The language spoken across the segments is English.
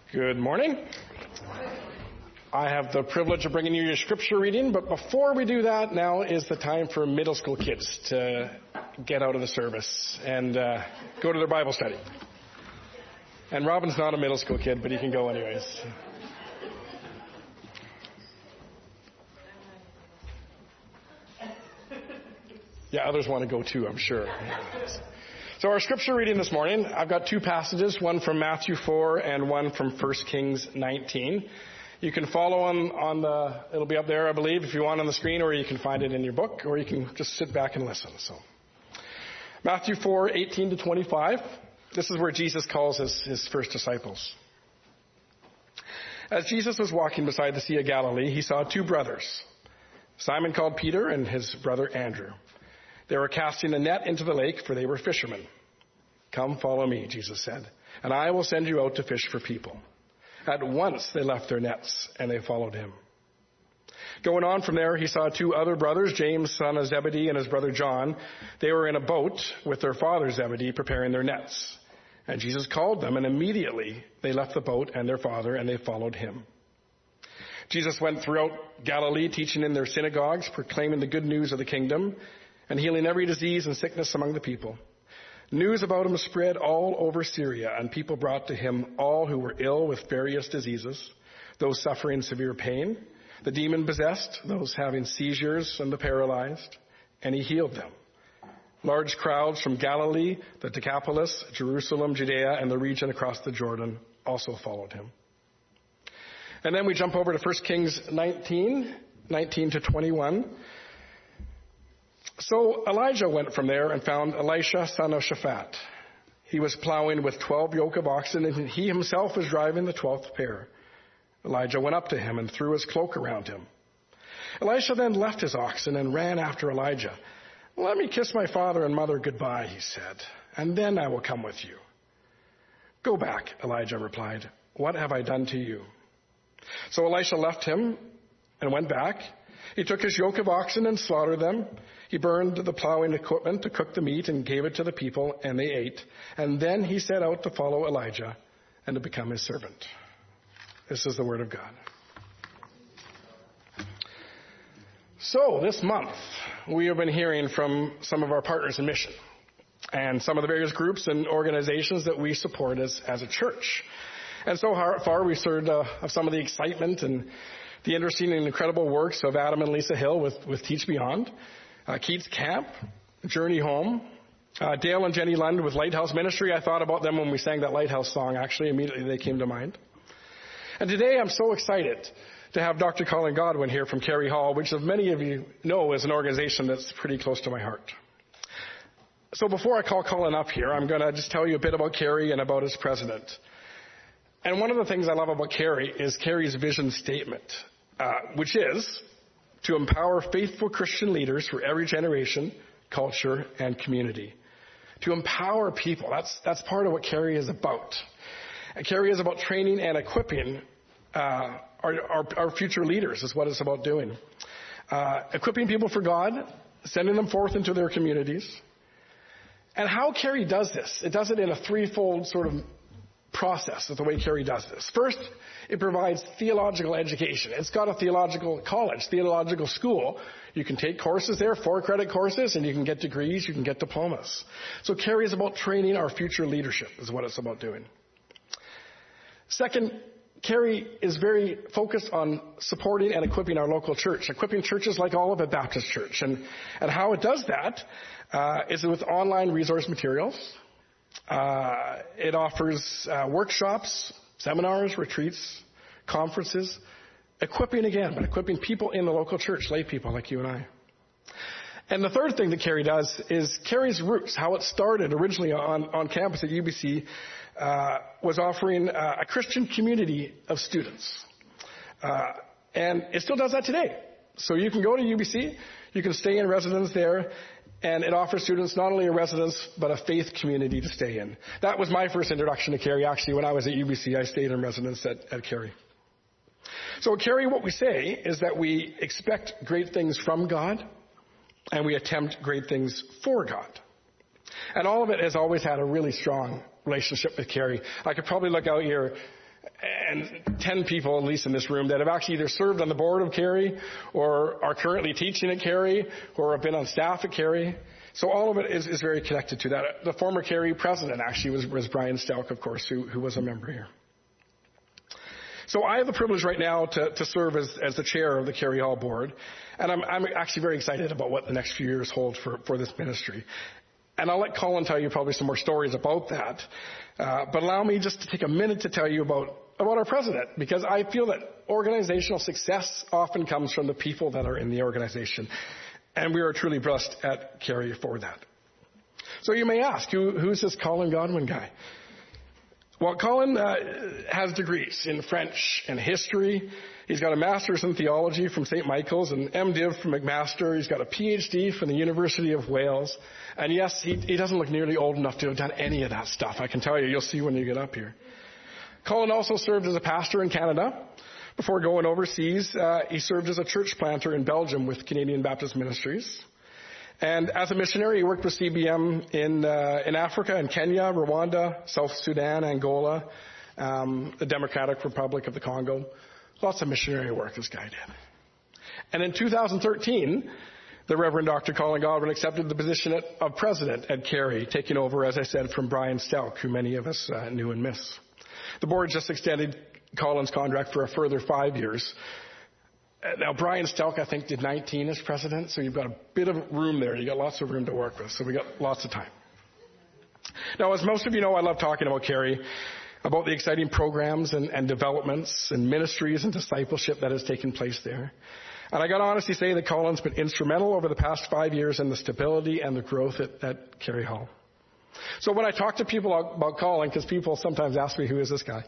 Good morning. I have the privilege of bringing you your scripture reading, but before we do that, now is the time for middle school kids to get out of the service and go to their Bible study. And Robin's not a middle school kid, but he can go anyways. Yeah, others want to go too, I'm sure. So our scripture reading this morning, I've got two passages, one from Matthew 4 and one from 1 Kings 19. You can follow on it'll be up there, I believe, if you want on the screen, or you can find it in your book, or you can just sit back and listen. So, Matthew 4, 18 to 25. This is where Jesus calls his first disciples. As Jesus was walking beside the Sea of Galilee, he saw two brothers, Simon called Peter and his brother Andrew. They were casting a net into the lake, for they were fishermen. "Come, follow me," Jesus said, "and I will send you out to fish for people." At once they left their nets, and they followed him. Going on from there, he saw two other brothers, James, son of Zebedee, and his brother John. They were in a boat with their father Zebedee, preparing their nets. And Jesus called them, and immediately they left the boat and their father, and they followed him. Jesus went throughout Galilee, teaching in their synagogues, proclaiming the good news of the kingdom, and healing every disease and sickness among the people. News about him spread all over Syria, and people brought to him all who were ill with various diseases, those suffering severe pain, the demon-possessed, those having seizures, and the paralyzed, and he healed them. Large crowds from Galilee, the Decapolis, Jerusalem, Judea, and the region across the Jordan also followed him. And then we jump over to 1 Kings 19 to 21. So Elijah went from there and found Elisha, son of Shaphat. He was plowing with 12 yoke of oxen, and he himself was driving the 12th pair. Elijah went up to him and threw his cloak around him. Elisha then left his oxen and ran after Elijah. "Let me kiss my father and mother goodbye," he said, "and then I will come with you." "Go back," Elijah replied. "What have I done to you?" So Elisha left him and went back. He took his yoke of oxen and slaughtered them. He burned the plowing equipment to cook the meat and gave it to the people, and they ate. And then he set out to follow Elijah and to become his servant. This is the word of God. So this month, we have been hearing from some of our partners in mission and some of the various groups and organizations that we support as a church. And so far, we've heard of some of the excitement and the interesting and incredible works of Adam and Lisa Hill with Teach Beyond, Keats Camp, Journey Home, Dale and Jenny Lund with Lighthouse Ministry. I thought about them when we sang that Lighthouse song. Actually, immediately they came to mind. And today I'm so excited to have Dr. Colin Godwin here from Carey Hall, which as many of you know is an organization that's pretty close to my heart. So before I call Colin up here, I'm going to just tell you a bit about Carey and about his president. And one of the things I love about Carey is Carey's vision statement, which is to empower faithful Christian leaders for every generation, culture, and community. To empower people, that's part of what Carey is about. And Carey is about training and equipping our future leaders is what it's about doing. Equipping people for God, sending them forth into their communities. And how Carey does this, it does it in a threefold sort of process of the way Carey does this. First, it provides theological education. It's got a theological college, theological school. You can take courses there, 4-credit courses, and you can get degrees, you can get diplomas. So Carey is about training our future leadership, is what it's about doing. Second, Carey is very focused on supporting and equipping our local church, equipping churches like Olivet Baptist Church. And how it does that is with online resource materials. It offers workshops, seminars, retreats, conferences, equipping people in the local church, lay people like you and I. And the third thing that Carey does is Carey's roots, how it started originally on campus at UBC, was offering a Christian community of students. And it still does that today. So you can go to UBC, you can stay in residence there, and it offers students not only a residence, but a faith community to stay in. That was my first introduction to Carey. Actually, when I was at UBC, I stayed in residence at Carey. So at Carey, what we say is that we expect great things from God, and we attempt great things for God. And all of it has always had a really strong relationship with Carey. I could probably look out here and 10 people, at least in this room, that have actually either served on the board of Carey or are currently teaching at Carey or have been on staff at Carey. So all of it is very connected to that. The former Carey president actually was Brian Stelk, of course, who was a member here. So I have the privilege right now to serve as the chair of the Carey Hall board, and I'm actually very excited about what the next few years hold for this ministry. And I'll let Colin tell you probably some more stories about that. But allow me just to take a minute to tell you about our president, because I feel that organizational success often comes from the people that are in the organization. And we are truly blessed at Carey for that. So you may ask, who's this Colin Godwin guy? Well, Colin has degrees in French and history. He's got a master's in theology from St. Michael's, an MDiv from McMaster. He's got a PhD from the University of Wales. And yes, he doesn't look nearly old enough to have done any of that stuff. I can tell you, you'll see when you get up here. Colin also served as a pastor in Canada. Before going overseas, he served as a church planter in Belgium with Canadian Baptist Ministries. And as a missionary, he worked with CBM in Africa, in Kenya, Rwanda, South Sudan, Angola, the Democratic Republic of the Congo. Lots of missionary work this guy did. And in 2013, the Reverend Dr. Colin Godwin accepted the position of president at Carey, taking over, as I said, from Brian Stelk, who many of us knew and miss. The board just extended Colin's contract for a further 5 years. Now, Brian Stelk, I think, did 19 as president, so you've got a bit of room there. You've got lots of room to work with, so we got lots of time. Now, as most of you know, I love talking about Carey, about the exciting programs and developments and ministries and discipleship that has taken place there. And I got to honestly say that Colin's been instrumental over the past 5 years in the stability and the growth at Carey Hall. So when I talk to people about Colin, because people sometimes ask me, who is this guy?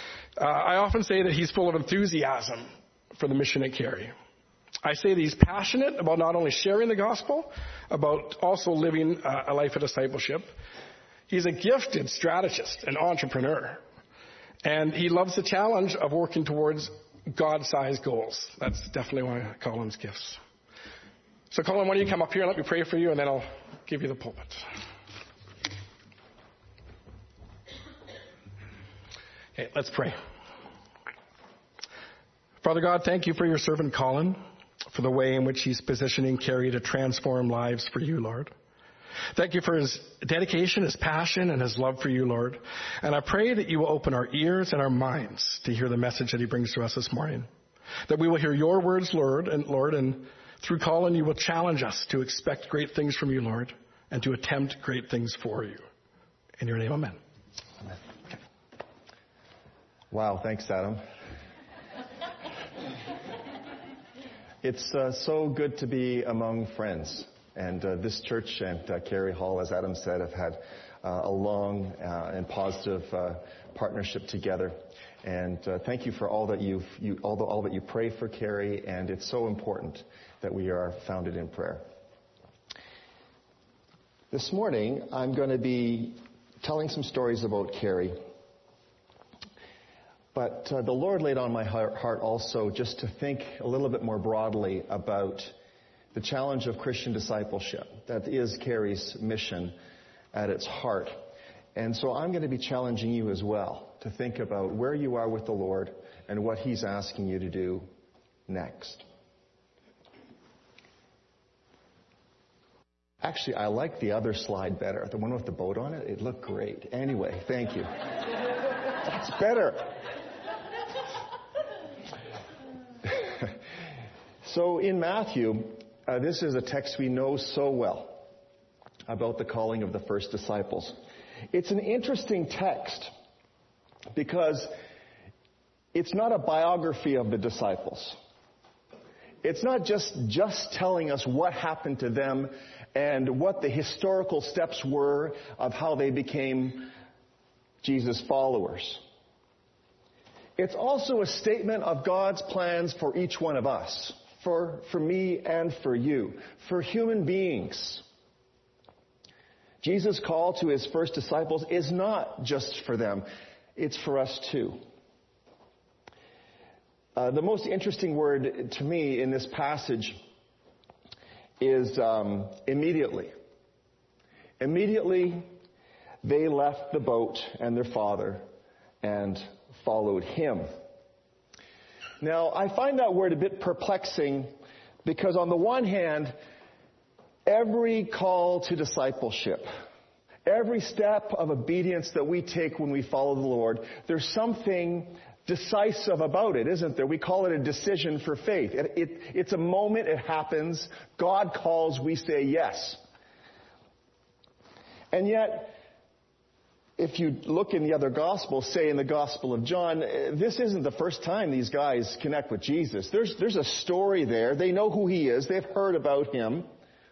I often say that he's full of enthusiasm for the mission at Carey. I say that he's passionate about not only sharing the gospel, about also living a life of discipleship. He's a gifted strategist and entrepreneur. And he loves the challenge of working towards God-sized goals. That's definitely one of Colin's gifts. So Colin, why don't you come up here and let me pray for you, and then I'll give you the pulpit. Okay, let's pray. Father God, thank you for your servant Colin, for the way in which he's positioning Carey to transform lives for you, Lord. Thank you for his dedication, his passion, and his love for you, Lord. And I pray that you will open our ears and our minds to hear the message that he brings to us this morning. That we will hear your words, Lord, and through Colin you will challenge us to expect great things from you, Lord, and to attempt great things for you. In your name, amen. Amen. Okay. Wow, thanks, Adam. It's so good to be among friends. And this church and Carey Hall, as Adam said, have had a long and positive partnership together. And thank you for all that all that you pray for Carey. And it's so important that we are founded in prayer. This morning, I'm going to be telling some stories about Carey. But the Lord laid on my heart also just to think a little bit more broadly about the challenge of Christian discipleship. That is Carey's mission at its heart. And so I'm going to be challenging you as well to think about where you are with the Lord and what He's asking you to do next. Actually, I like the other slide better. The one with the boat on it. It looked great. Anyway, thank you. That's better. So in Matthew, this is a text we know so well about the calling of the first disciples. It's an interesting text because it's not a biography of the disciples. It's not just telling us what happened to them and what the historical steps were of how they became Jesus' followers. It's also a statement of God's plans for each one of us. For me and for you, for human beings. Jesus' call to his first disciples is not just for them, it's for us too. The most interesting word to me in this passage is immediately. Immediately, they left the boat and their father and followed him. Now, I find that word a bit perplexing because on the one hand, every call to discipleship, every step of obedience that we take when we follow the Lord, there's something decisive about it, isn't there? We call it a decision for faith. It's a moment, it happens, God calls, we say yes. And yet, if you look in the other Gospels, say in the Gospel of John, this isn't the first time these guys connect with Jesus. There's a story there. They know who he is. They've heard about him.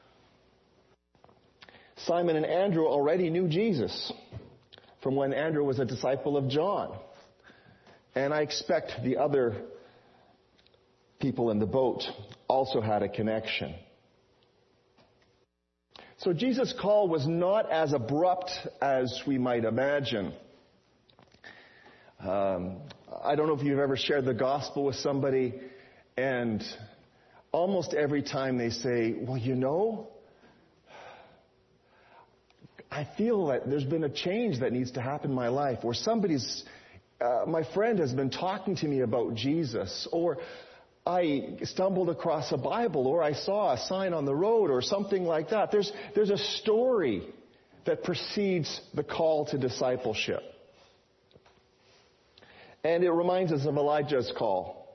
Simon and Andrew already knew Jesus from when Andrew was a disciple of John. And I expect the other people in the boat also had a connection. So Jesus' call was not as abrupt as we might imagine. I don't know if you've ever shared the gospel with somebody, and almost every time they say, well, you know, I feel that there's been a change that needs to happen in my life, or my friend has been talking to me about Jesus, or I stumbled across a Bible, or I saw a sign on the road, or something like that. There's a story that precedes the call to discipleship. And it reminds us of Elisha's call.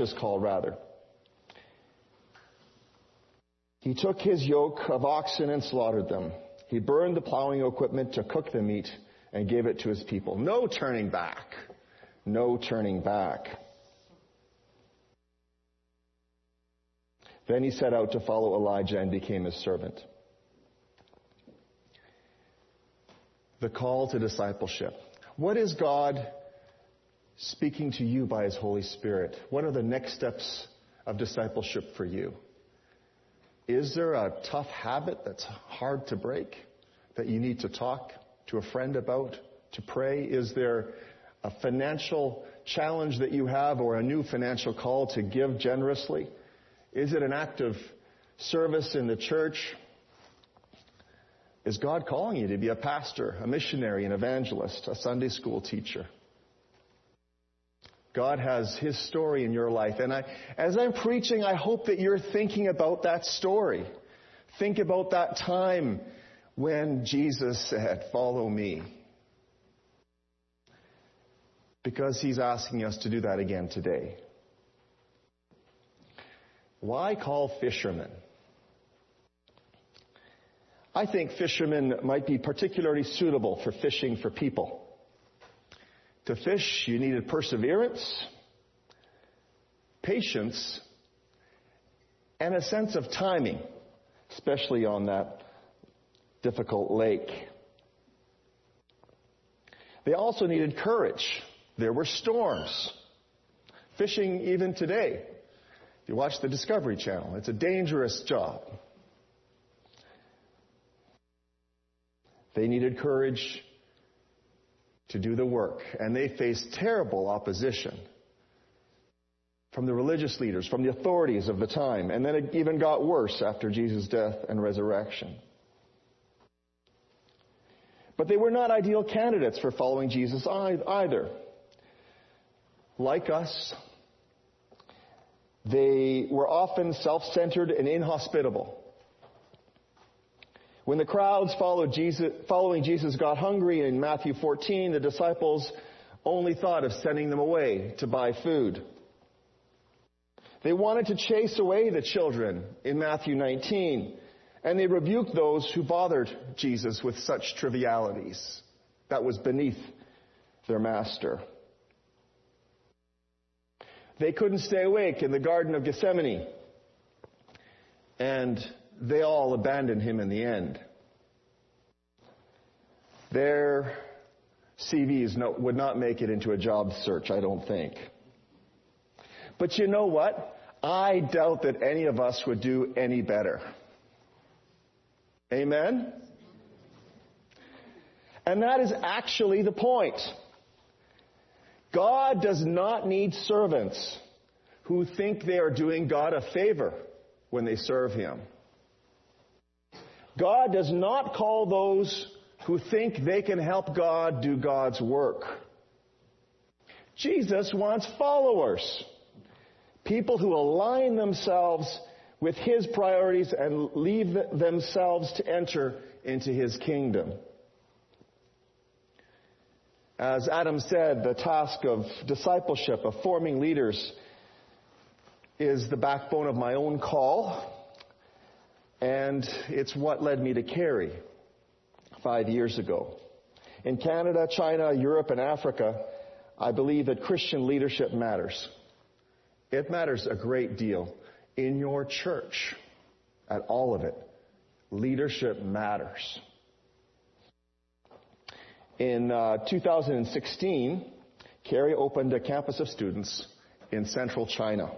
He took his yoke of oxen and slaughtered them. He burned the plowing equipment to cook the meat and gave it to his people. No turning back. No turning back. Then he set out to follow Elijah and became his servant. The call to discipleship. What is God speaking to you by his Holy Spirit? What are the next steps of discipleship for you? Is there a tough habit that's hard to break, that you need to talk to a friend about, to pray? Is there a financial challenge that you have, or a new financial call to give generously? Is it an act of service in the church? Is God calling you to be a pastor, a missionary, an evangelist, a Sunday school teacher? God has his story in your life. And as I'm preaching, I hope that you're thinking about that story. Think about that time when Jesus said, "Follow me." Because he's asking us to do that again today. Why call fishermen? I think fishermen might be particularly suitable for fishing for people. To fish, you needed perseverance, patience, and a sense of timing, especially on that difficult lake. They also needed courage. There were storms. Fishing even today, if you watch the Discovery Channel, it's a dangerous job. They needed courage to do the work, and they faced terrible opposition from the religious leaders, from the authorities of the time, and then it even got worse after Jesus' death and resurrection. But they were not ideal candidates for following Jesus either. Like us, they were often self-centered and inhospitable. When the crowds following Jesus got hungry in Matthew 14, the disciples only thought of sending them away to buy food. They wanted to chase away the children in Matthew 19, and they rebuked those who bothered Jesus with such trivialities. That was beneath their master. They couldn't stay awake in the Garden of Gethsemane, and they all abandoned him in the end. Their CVs would not make it into a job search, I don't think. But you know what? I doubt that any of us would do any better. Amen? And that is actually the point. God does not need servants who think they are doing God a favor when they serve him. God does not call those who think they can help God do God's work. Jesus wants followers. People who align themselves with his priorities and leave themselves to enter into his kingdom. As Adam said, the task of discipleship, of forming leaders, is the backbone of my own call, and it's what led me to Carey 5 years ago. In Canada, China, Europe, and Africa, I believe that Christian leadership matters. It matters a great deal. In your church, at all of it, leadership matters. In 2016, Carey opened a campus of students in central China.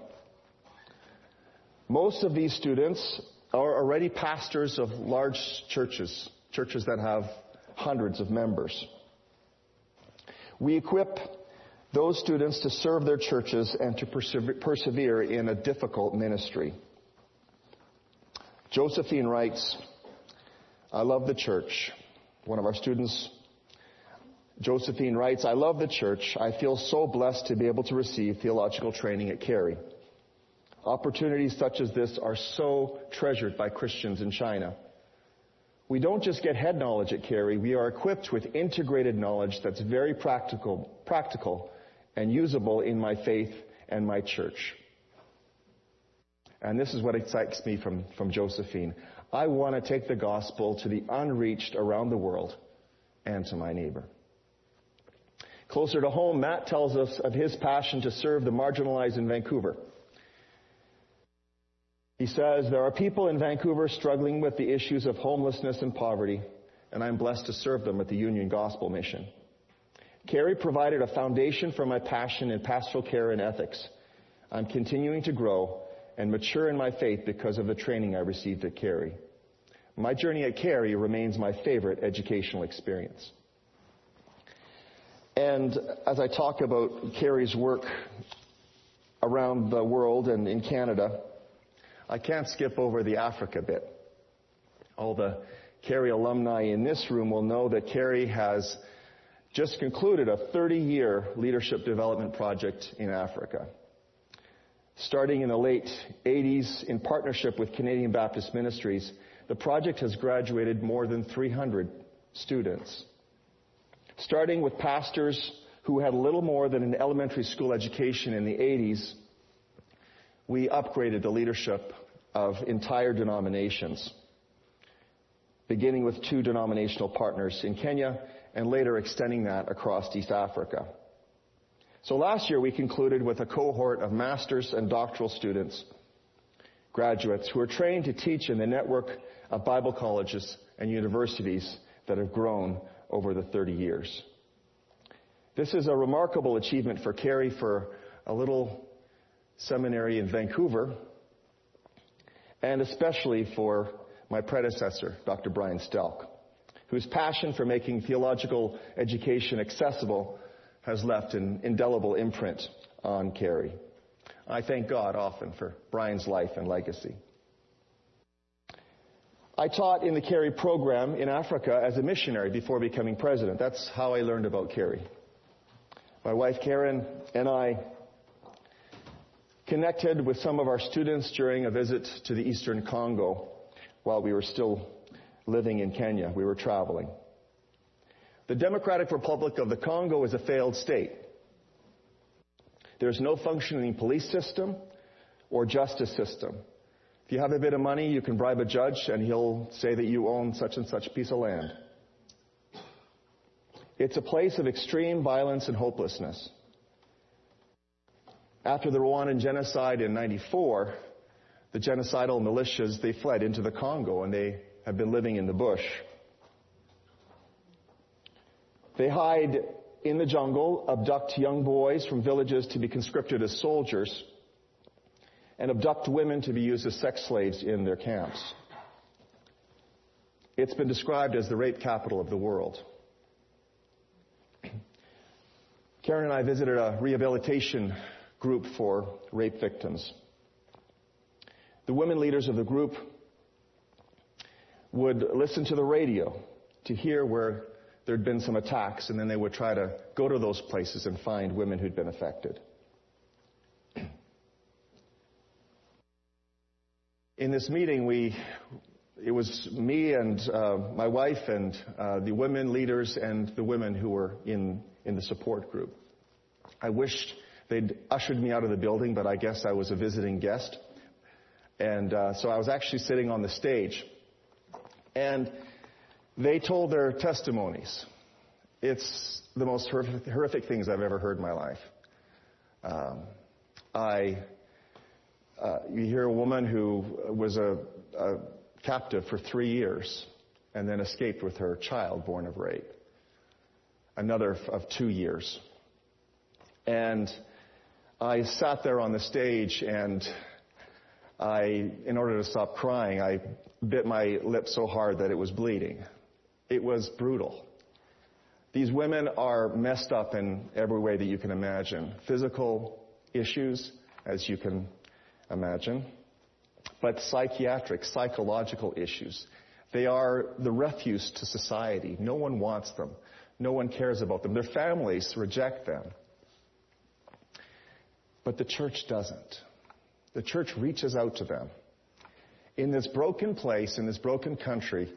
Most of these students are already pastors of large churches that have hundreds of members. We equip those students to serve their churches and to persevere in a difficult ministry. Josephine writes, I love the church. One of our students, Josephine writes, I love the church. I feel so blessed to be able to receive theological training at Carey. Opportunities such as this are so treasured by Christians in China. We don't just get head knowledge at Carey. We are equipped with integrated knowledge that's very practical and usable in my faith and my church. And this is what excites me from Josephine. I want to take the gospel to the unreached around the world and to my neighbor. Closer to home, Matt tells us of his passion to serve the marginalized in Vancouver. He says, there are people in Vancouver struggling with the issues of homelessness and poverty, and I'm blessed to serve them at the Union Gospel Mission. Carey provided a foundation for my passion in pastoral care and ethics. I'm continuing to grow and mature in my faith because of the training I received at Carey. My journey at Carey remains my favorite educational experience. And as I talk about Carey's work around the world and in Canada, I can't skip over the Africa bit. All the Carey alumni in this room will know that Carey has just concluded a 30-year leadership development project in Africa. Starting in the late 80s in partnership with Canadian Baptist Ministries, the project has graduated more than 300 students. Starting with pastors who had little more than an elementary school education in the 80s, we upgraded the leadership of entire denominations, beginning with 2 denominational partners in Kenya and later extending that across East Africa. So last year we concluded with a cohort of master's and doctoral students, graduates who are trained to teach in the network of Bible colleges and universities that have grown over the 30 years. This is a remarkable achievement for Carey, for a little seminary in Vancouver, and especially for my predecessor, Dr. Brian Stelk, whose passion for making theological education accessible has left an indelible imprint on Carey. I thank God often for Brian's life and legacy. I taught in the Carey program in Africa as a missionary before becoming president. That's how I learned about Carey. My wife Karen and I connected with some of our students during a visit to the Eastern Congo while we were still living in Kenya. We were traveling. The Democratic Republic of the Congo is a failed state. There's no functioning police system or justice system. If you have a bit of money, you can bribe a judge and he'll say that you own such and such piece of land. It's a place of extreme violence and hopelessness. After the Rwandan genocide in 1994, the genocidal militias, they fled into the Congo and they have been living in the bush. They hide in the jungle, abduct young boys from villages to be conscripted as soldiers, and abduct women to be used as sex slaves in their camps. It's been described as the rape capital of the world. Karen and I visited a rehabilitation group for rape victims. The women leaders of the group would listen to the radio to hear where there'd been some attacks, and then they would try to go to those places and find women who'd been affected. In this meeting, it was me and my wife and the women leaders and the women who were in the support group. I wished they'd ushered me out of the building, but I guess I was a visiting guest. And so I was actually sitting on the stage. And they told their testimonies. It's the most horrific things I've ever heard in my life. You hear a woman who was a captive for 3 years and then escaped with her child born of rape. Another of 2 years. And I sat there on the stage, and in order to stop crying, I bit my lip so hard that it was bleeding. It was brutal. These women are messed up in every way that you can imagine. Physical issues, as you can imagine, but psychological issues. They are the refuse to society. No one wants them. No one cares about them. Their families reject them. But the church doesn't. The church reaches out to them. In this broken place, in this broken country,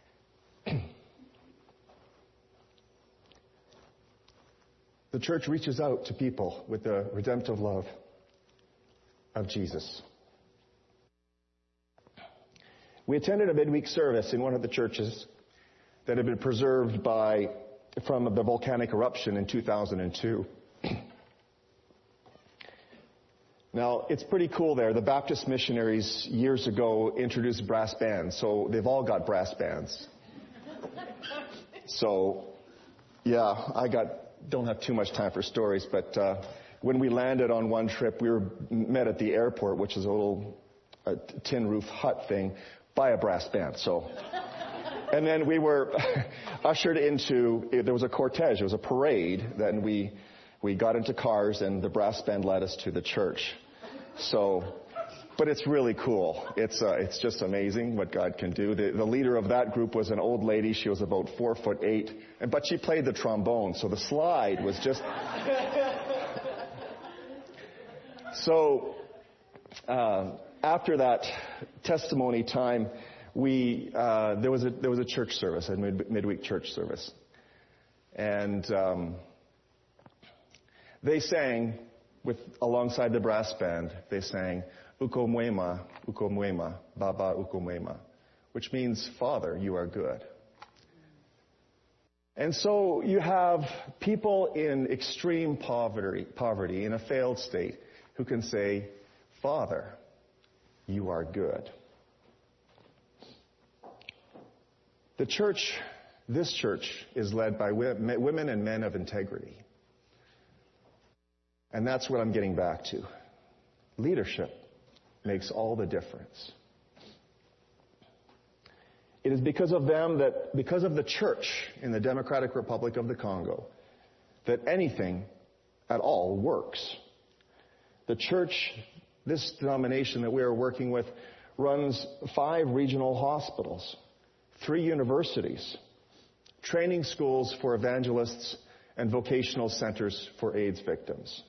the church reaches out to people with the redemptive love of Jesus. We attended a midweek service in one of the churches that had been preserved from the volcanic eruption in 2002. Now, it's pretty cool there. The Baptist missionaries years ago introduced brass bands, so they've all got brass bands. So, yeah, don't have too much time for stories, but when we landed on one trip, we were met at the airport, which is a little tin roof hut thing, by a brass band. So, and then we were ushered into, there was a cortege, it was a parade, then we got into cars and the brass band led us to the church. So, but it's really cool. It's just amazing what God can do. The leader of that group was an old lady. She was about 4'8", but she played the trombone, so the slide was just. So, after that testimony time, there was a church service, a midweek church service, and they sang alongside the brass band. They sang "Ukomwema, Ukomwema, Baba Ukomwema," which means "Father, you are good." And so you have people in extreme poverty, in a failed state, who can say, "Father, you are good." This church is led by women and men of integrity. And that's what I'm getting back to. Leadership makes all the difference. It is because of the church in the Democratic Republic of the Congo, that anything at all works. The church, this denomination that we are working with, runs 5 regional hospitals, 3 universities, training schools for evangelists, and vocational centers for AIDS victims.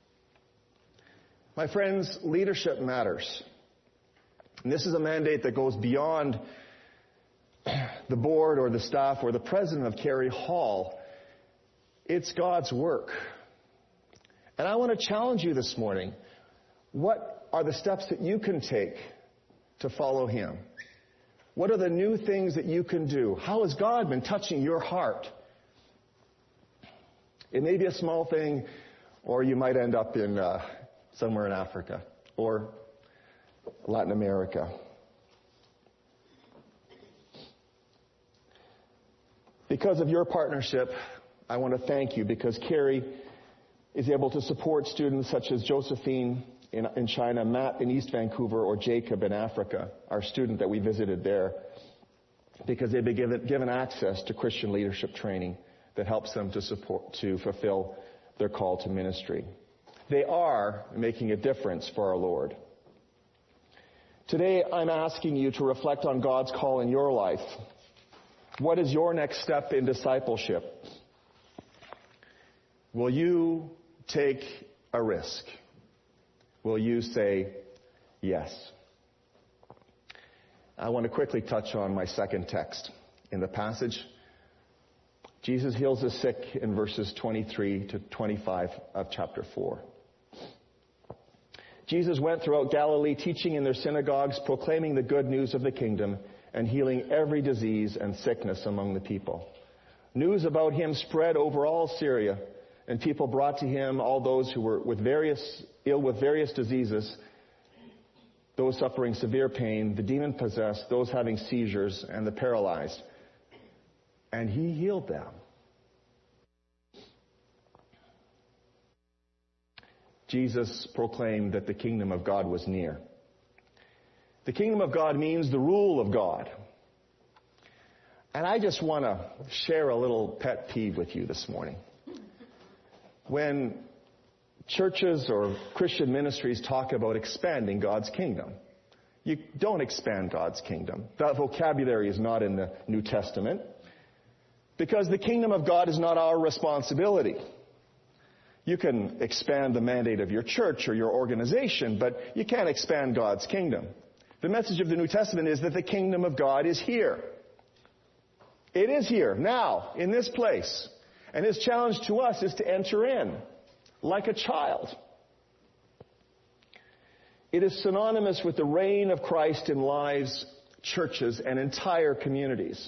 My friends, leadership matters. And this is a mandate that goes beyond the board or the staff or the president of Carey Hall. It's God's work. And I want to challenge you this morning. What are the steps that you can take to follow Him? What are the new things that you can do? How has God been touching your heart? It may be a small thing, or you might end up in somewhere in Africa or Latin America. Because of your partnership, I want to thank you, because Carey is able to support students such as Josephine in China, Matt in East Vancouver, or Jacob in Africa, our student that we visited there, because they've been given access to Christian leadership training that helps them to fulfill their call to ministry. They are making a difference for our Lord. Today, I'm asking you to reflect on God's call in your life. What is your next step in discipleship? Will you take a risk? Will you say yes? I want to quickly touch on my second text in the passage. Jesus heals the sick in verses 23 to 25 of chapter 4. Jesus went throughout Galilee, teaching in their synagogues, proclaiming the good news of the kingdom, and healing every disease and sickness among the people. News about him spread over all Syria, and people brought to him all those who were ill with various diseases, those suffering severe pain, the demon-possessed, those having seizures, and the paralyzed. And he healed them. Jesus proclaimed that the kingdom of God was near. The kingdom of God means the rule of God. And I just want to share a little pet peeve with you this morning. When churches or Christian ministries talk about expanding God's kingdom, you don't expand God's kingdom. That vocabulary is not in the New Testament, because the kingdom of God is not our responsibility. You can expand the mandate of your church or your organization, but you can't expand God's kingdom. The message of the New Testament is that the kingdom of God is here. It is here, now, in this place. And his challenge to us is to enter in, like a child. It is synonymous with the reign of Christ in lives, churches, and entire communities.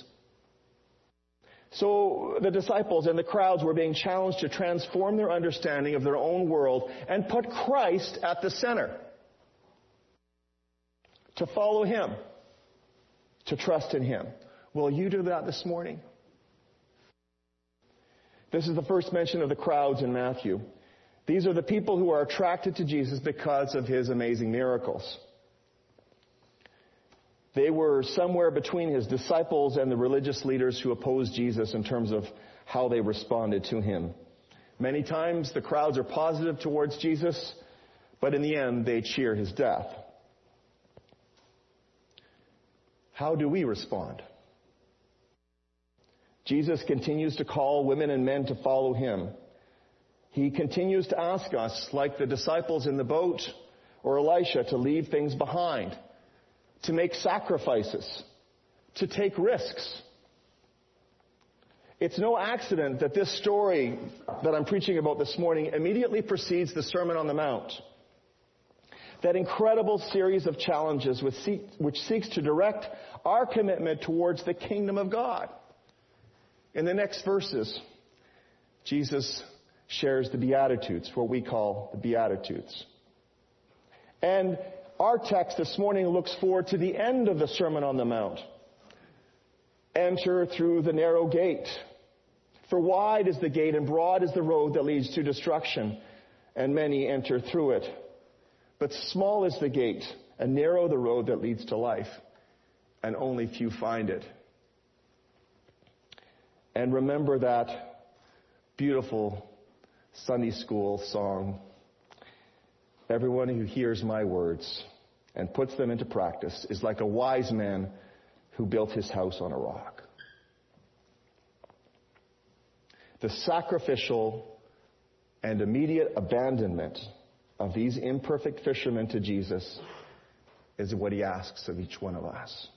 So the disciples and the crowds were being challenged to transform their understanding of their own world and put Christ at the center. To follow him. To trust in him. Will you do that this morning? This is the first mention of the crowds in Matthew. These are the people who are attracted to Jesus because of his amazing miracles. They were somewhere between his disciples and the religious leaders who opposed Jesus in terms of how they responded to him. Many times the crowds are positive towards Jesus, but in the end they cheer his death. How do we respond? Jesus continues to call women and men to follow him. He continues to ask us, like the disciples in the boat or Elisha, to leave things behind, to make sacrifices, to take risks. It's no accident that this story that I'm preaching about this morning immediately precedes the Sermon on the Mount. That incredible series of challenges which seeks to direct our commitment towards the kingdom of God. In the next verses, Jesus shares the Beatitudes, what we call the Beatitudes. And our text this morning looks forward to the end of the Sermon on the Mount. Enter through the narrow gate. For wide is the gate and broad is the road that leads to destruction, and many enter through it. But small is the gate and narrow the road that leads to life, and only few find it. And remember that beautiful Sunday school song, everyone who hears my words and puts them into practice is like a wise man who built his house on a rock. The sacrificial and immediate abandonment of these imperfect fishermen to Jesus is what he asks of each one of us.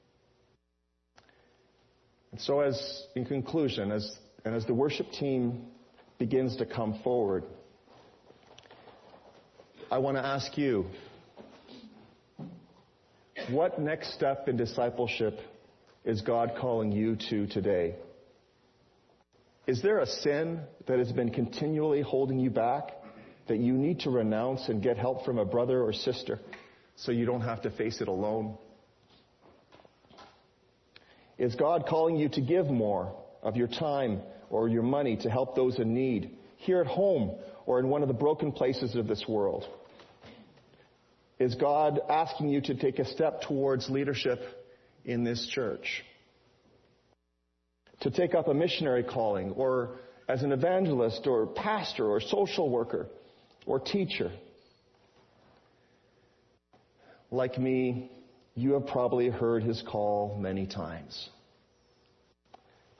And so in conclusion, as the worship team begins to come forward, I want to ask you, what next step in discipleship is God calling you to today? Is there a sin that has been continually holding you back that you need to renounce and get help from a brother or sister so you don't have to face it alone? Is God calling you to give more of your time or your money to help those in need, here at home or in one of the broken places of this world? Is God asking you to take a step towards leadership in this church? To take up a missionary calling, or as an evangelist or pastor or social worker or teacher? Like me, you have probably heard his call many times.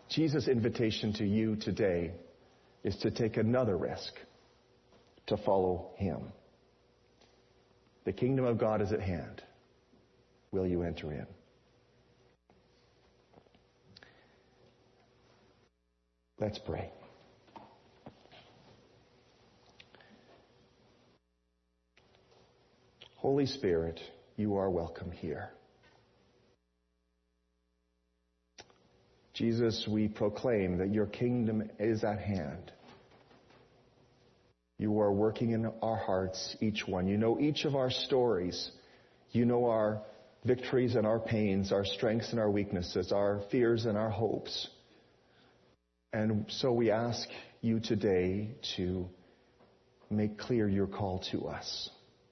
Jesus' invitation to you today is to take another risk, to follow him. The kingdom of God is at hand. Will you enter in? Let's pray. Holy Spirit, you are welcome here. Jesus, we proclaim that your kingdom is at hand. You are working in our hearts, each one. You know each of our stories. You know our victories and our pains, our strengths and our weaknesses, our fears and our hopes. And so we ask you today to make clear your call to us.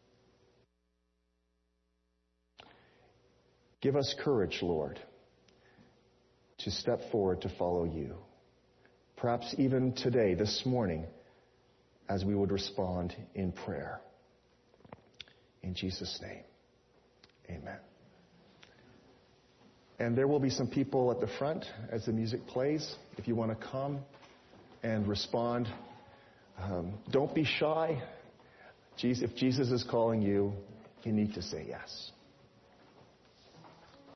Give us courage, Lord, to step forward to follow you. Perhaps even today, this morning, as we would respond in prayer. In Jesus' name, amen. And there will be some people at the front as the music plays. If you want to come and respond, don't be shy. If Jesus is calling you, you need to say yes.